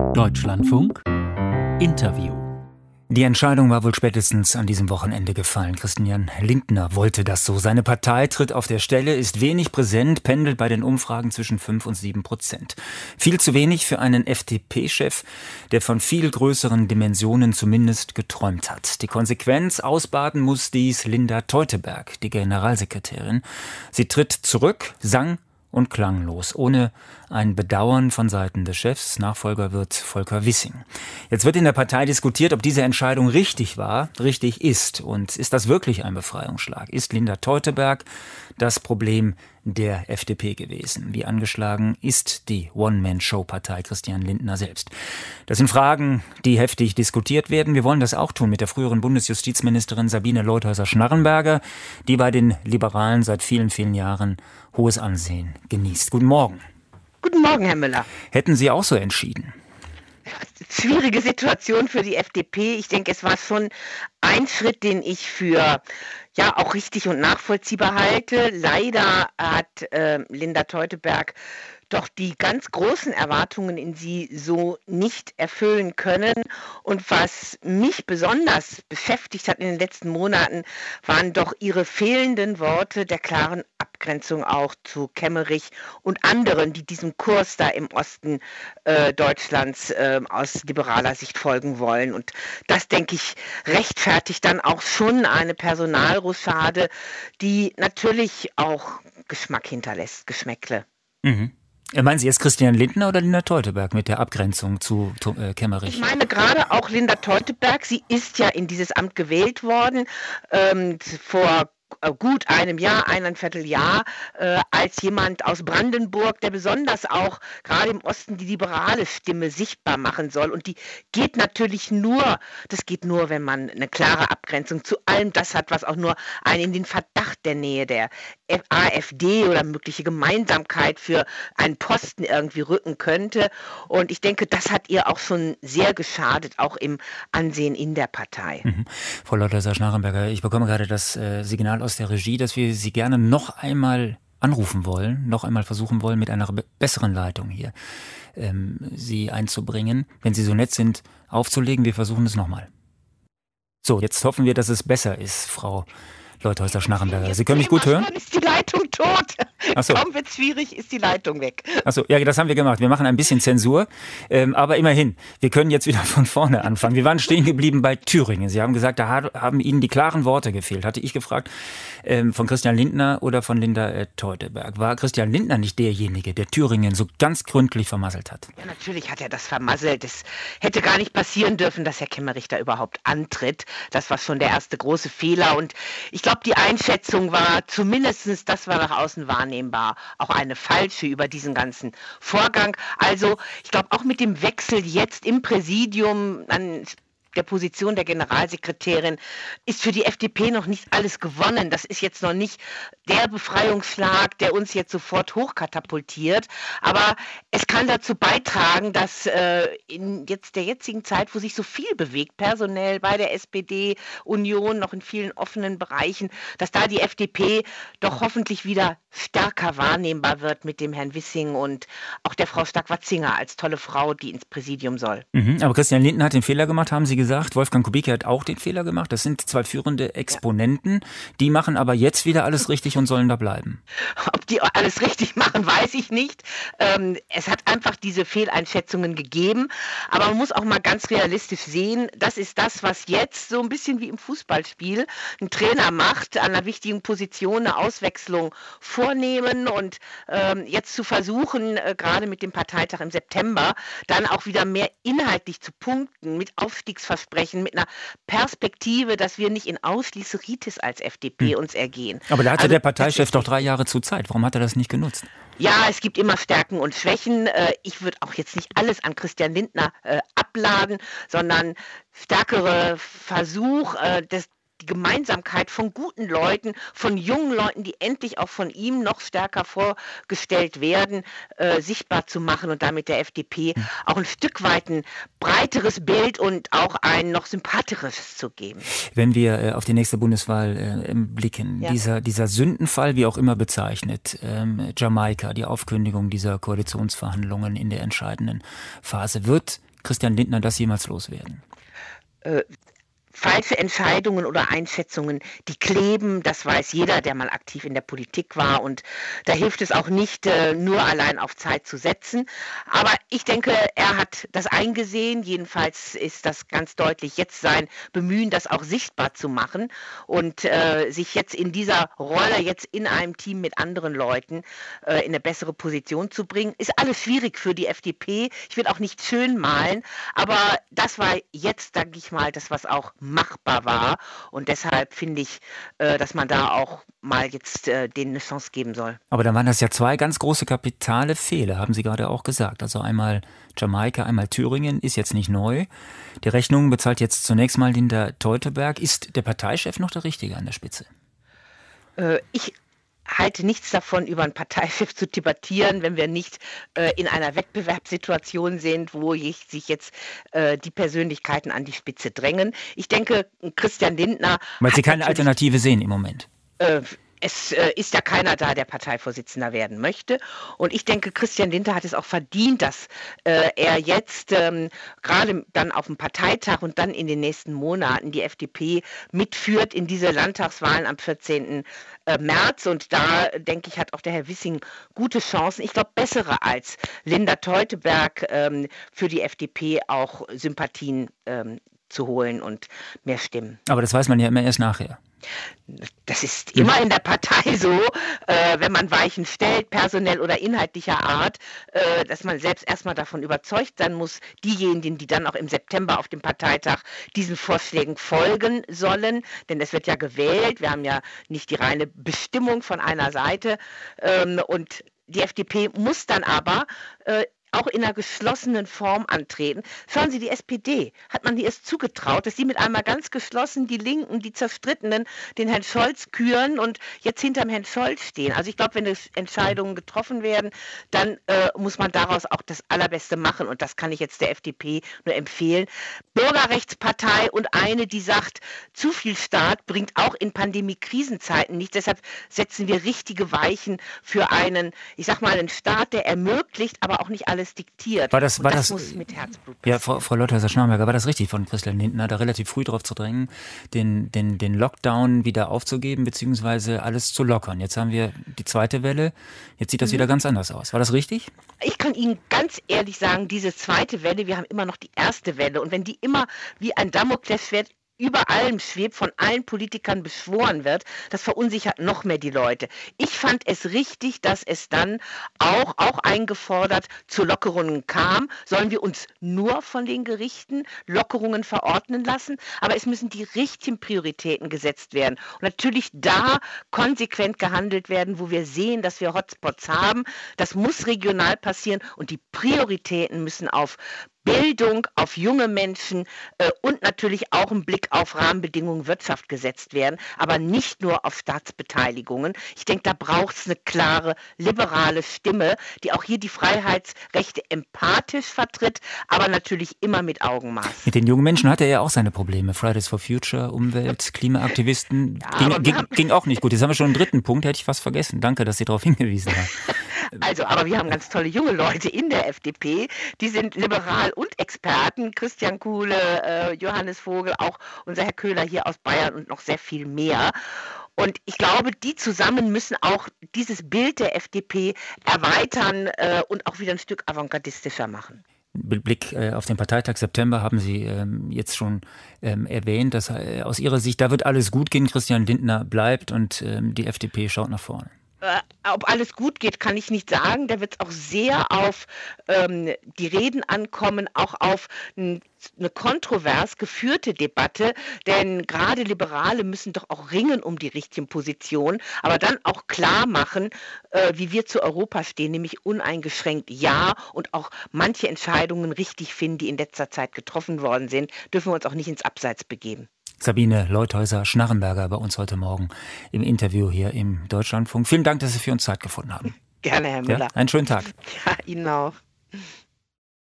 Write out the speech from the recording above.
Deutschlandfunk Interview. Die Entscheidung war wohl spätestens an diesem Wochenende gefallen. Christian Lindner wollte das so. Seine Partei tritt auf der Stelle, ist wenig präsent, pendelt bei den Umfragen zwischen 5 und 7%. Viel zu wenig für einen FDP-Chef, der von viel größeren Dimensionen zumindest geträumt hat. Die Konsequenz ausbaden muss dies Linda Teuteberg, die Generalsekretärin. Sie tritt zurück, sang und klanglos, ohne ein Bedauern von Seiten des Chefs. Nachfolger wird Volker Wissing. Jetzt wird in der Partei diskutiert, ob diese Entscheidung richtig war, richtig ist. Und ist das wirklich ein Befreiungsschlag? Ist Linda Teuteberg das Problem der FDP gewesen? Wie angeschlagen ist die One-Man-Show-Partei Christian Lindner selbst? Das sind Fragen, die heftig diskutiert werden. Wir wollen das auch tun mit der früheren Bundesjustizministerin Sabine Leutheusser-Schnarrenberger, die bei den Liberalen seit vielen, vielen Jahren hohes Ansehen genießt. Guten Morgen. Guten Morgen, Herr Müller. Hätten Sie auch so entschieden? Schwierige Situation für die FDP. Ich denke, es war schon ein Schritt, den ich für auch richtig und nachvollziehbar halte. Leider hat Linda Teuteberg doch die ganz großen Erwartungen in sie so nicht erfüllen können. Und was mich besonders beschäftigt hat in den letzten Monaten, waren doch ihre fehlenden Worte der klaren Abgrenzung auch zu Kemmerich und anderen, die diesem Kurs da im Osten Deutschlands aus liberaler Sicht folgen wollen. Und das, denke ich, rechtfertigt dann auch schon eine Personalrochade, die natürlich auch Geschmack hinterlässt, Geschmäckle. Mhm. Meinen Sie jetzt Christian Lindner oder Linda Teuteberg mit der Abgrenzung zu Kemmerich? Ich meine gerade auch Linda Teuteberg. Sie ist ja in dieses Amt gewählt worden vor gut einem Jahr, 1,25 Jahr, als jemand aus Brandenburg, der besonders auch gerade im Osten die liberale Stimme sichtbar machen soll. Und die geht natürlich nur, wenn man eine klare Abgrenzung zu allem das hat, was auch nur einen in den Verdacht der Nähe der AfD oder mögliche Gemeinsamkeit für einen Posten irgendwie rücken könnte. Und ich denke, das hat ihr auch schon sehr geschadet, auch im Ansehen in der Partei. Frau Leutheusser-Schnarrenberger, ich bekomme gerade das Signal aus der Regie, dass wir Sie gerne noch einmal anrufen wollen, noch einmal versuchen wollen, mit einer besseren Leitung hier Sie einzubringen. Wenn Sie so nett sind, aufzulegen, wir versuchen es nochmal. So, jetzt hoffen wir, dass es besser ist, Frau Leutheusser-Schnarrenberger. Sie können mich gut hören? Ist die Leitung tot? Ach so. Kaum wird's schwierig, ist die Leitung weg. Achso, ja, das haben wir gemacht. Wir machen ein bisschen Zensur, aber immerhin, wir können jetzt wieder von vorne anfangen. Wir waren stehen geblieben bei Thüringen. Sie haben gesagt, da haben Ihnen die klaren Worte gefehlt. Hatte ich gefragt, von Christian Lindner oder von Linda Teuteberg. War Christian Lindner nicht derjenige, der Thüringen so ganz gründlich vermasselt hat? Ja, natürlich hat er das vermasselt. Es hätte gar nicht passieren dürfen, dass Herr Kemmerich da überhaupt antritt. Das war schon der erste große Fehler. Und ich glaube, die Einschätzung war zumindest, das war nach außen wahrnehmbar, auch eine falsche über diesen ganzen Vorgang. Also ich glaube, auch mit dem Wechsel jetzt im Präsidium an der Position der Generalsekretärin ist für die FDP noch nicht alles gewonnen. Das ist jetzt noch nicht der Befreiungsschlag, der uns jetzt sofort hochkatapultiert. Aber es kann dazu beitragen, dass in jetzt der jetzigen Zeit, wo sich so viel bewegt, personell bei der SPD, Union, noch in vielen offenen Bereichen, dass da die FDP doch hoffentlich wieder stärker wahrnehmbar wird mit dem Herrn Wissing und auch der Frau Stark-Watzinger als tolle Frau, die ins Präsidium soll. Aber Christian Lindner hat den Fehler gemacht, haben Sie gesagt. Wolfgang Kubicki hat auch den Fehler gemacht. Das sind zwei führende Exponenten. Die machen aber jetzt wieder alles richtig und sollen da bleiben. Ob die alles richtig machen, weiß ich nicht. Es hat einfach diese Fehleinschätzungen gegeben. Aber man muss auch mal ganz realistisch sehen, das ist das, was jetzt so ein bisschen wie im Fußballspiel ein Trainer macht, an einer wichtigen Position eine Auswechslung vornehmen und jetzt zu versuchen, gerade mit dem Parteitag im September, dann auch wieder mehr inhaltlich zu punkten, mit Aufstiegsversprechen, mit einer Perspektive, dass wir nicht in Ausschließeritis als FDP uns ergehen. Aber da hatte der Parteichef doch 3 Jahre zu Zeit. Warum hat er das nicht genutzt? Ja, es gibt immer Stärken und Schwächen. Ich würde auch jetzt nicht alles an Christian Lindner abladen, sondern stärkere Versuch, die Gemeinsamkeit von guten Leuten, von jungen Leuten, die endlich auch von ihm noch stärker vorgestellt werden, sichtbar zu machen und damit der FDP auch ein Stück weit ein breiteres Bild und auch ein noch sympathischeres zu geben. Wenn wir auf die nächste Bundeswahl blicken, dieser Sündenfall, wie auch immer bezeichnet, Jamaika, die Aufkündigung dieser Koalitionsverhandlungen in der entscheidenden Phase, wird Christian Lindner das jemals loswerden? Falsche Entscheidungen oder Einschätzungen, die kleben, das weiß jeder, der mal aktiv in der Politik war, und da hilft es auch nicht, nur allein auf Zeit zu setzen. Aber ich denke, er hat das eingesehen, jedenfalls ist das ganz deutlich jetzt sein Bemühen, das auch sichtbar zu machen und sich jetzt in dieser Rolle, jetzt in einem Team mit anderen Leuten in eine bessere Position zu bringen. Ist alles schwierig für die FDP, ich will auch nicht schön malen, aber das war jetzt, sage ich mal, das, was auch machbar war, und deshalb finde ich, dass man da auch mal jetzt denen eine Chance geben soll. Aber dann waren das ja zwei ganz große kapitale Fehler, haben Sie gerade auch gesagt. Also einmal Jamaika, einmal Thüringen, ist jetzt nicht neu. Die Rechnung bezahlt jetzt zunächst mal Linda Teuteberg. Ist der Parteichef noch der Richtige an der Spitze? Ich halte nichts davon, über einen Parteichef zu debattieren, wenn wir nicht in einer Wettbewerbssituation sind, wo sich jetzt die Persönlichkeiten an die Spitze drängen. Ich denke, Christian Lindner... Weil Sie keine Alternative sehen im Moment. Es ist ja keiner da, der Parteivorsitzender werden möchte. Und ich denke, Christian Lindner hat es auch verdient, dass er jetzt gerade dann auf dem Parteitag und dann in den nächsten Monaten die FDP mitführt in diese Landtagswahlen am 14. März. Und da, denke ich, hat auch der Herr Wissing gute Chancen. Ich glaube, bessere als Linda Teuteberg für die FDP auch Sympathien zu holen und mehr Stimmen. Aber das weiß man ja immer erst nachher. Das ist immer in der Partei so, wenn man Weichen stellt, personell oder inhaltlicher Art, dass man selbst erstmal davon überzeugt sein muss, diejenigen, die dann auch im September auf dem Parteitag diesen Vorschlägen folgen sollen, denn es wird ja gewählt, wir haben ja nicht die reine Bestimmung von einer Seite, und die FDP muss dann aber auch in einer geschlossenen Form antreten. Schauen Sie, die SPD, hat man die erst zugetraut, dass sie mit einmal ganz geschlossen die Linken, die Zerstrittenen, den Herrn Scholz küren und jetzt hinterm Herrn Scholz stehen. Also ich glaube, wenn Entscheidungen getroffen werden, dann muss man daraus auch das Allerbeste machen, und das kann ich jetzt der FDP nur empfehlen. Bürgerrechtspartei und eine, die sagt, zu viel Staat bringt auch in Pandemie-Krisenzeiten nichts. Deshalb setzen wir richtige Weichen für einen, ich sag mal, einen Staat, der ermöglicht, aber auch nicht alles diktiert. Das muss mit Herzblut passieren. Ja, Frau Leuthäuser-Schnarrenberger, war das richtig von Christian Lindner, da relativ früh drauf zu drängen, den Lockdown wieder aufzugeben, beziehungsweise alles zu lockern? Jetzt haben wir die zweite Welle, jetzt sieht das wieder ganz anders aus. War das richtig? Ich kann Ihnen ganz ehrlich sagen, diese zweite Welle, wir haben immer noch die erste Welle, und wenn die immer wie ein Damoklesschwert über allem schwebt, von allen Politikern beschworen wird, das verunsichert noch mehr die Leute. Ich fand es richtig, dass es dann auch eingefordert zu Lockerungen kam. Sollen wir uns nur von den Gerichten Lockerungen verordnen lassen? Aber es müssen die richtigen Prioritäten gesetzt werden. Und natürlich da konsequent gehandelt werden, wo wir sehen, dass wir Hotspots haben. Das muss regional passieren, und die Prioritäten müssen auf Bildung, auf junge Menschen und natürlich auch ein Blick auf Rahmenbedingungen Wirtschaft gesetzt werden, aber nicht nur auf Staatsbeteiligungen. Ich denke, da braucht es eine klare, liberale Stimme, die auch hier die Freiheitsrechte empathisch vertritt, aber natürlich immer mit Augenmaß. Mit den jungen Menschen hatte er ja auch seine Probleme. Fridays for Future, Umwelt, Klimaaktivisten, ging auch nicht gut. Jetzt haben wir schon einen dritten Punkt, hätte ich fast vergessen. Danke, dass Sie darauf hingewiesen haben. Also, aber wir haben ganz tolle junge Leute in der FDP, die sind liberal und Experten. Christian Kuhle, Johannes Vogel, auch unser Herr Köhler hier aus Bayern und noch sehr viel mehr. Und ich glaube, die zusammen müssen auch dieses Bild der FDP erweitern und auch wieder ein Stück avantgardistischer machen. Mit Blick auf den Parteitag September haben Sie jetzt schon erwähnt, dass aus Ihrer Sicht, da wird alles gut gehen, Christian Lindner bleibt und die FDP schaut nach vorne. Ob alles gut geht, kann ich nicht sagen. Da wird es auch sehr auf die Reden ankommen, auch auf eine kontrovers geführte Debatte, denn gerade Liberale müssen doch auch ringen um die richtigen Positionen, aber dann auch klar machen, wie wir zu Europa stehen, nämlich uneingeschränkt ja, und auch manche Entscheidungen richtig finden, die in letzter Zeit getroffen worden sind, dürfen wir uns auch nicht ins Abseits begeben. Sabine Leuthäuser-Schnarrenberger bei uns heute Morgen im Interview hier im Deutschlandfunk. Vielen Dank, dass Sie für uns Zeit gefunden haben. Gerne, Herr Müller. Ja, einen schönen Tag. Ja, Ihnen auch.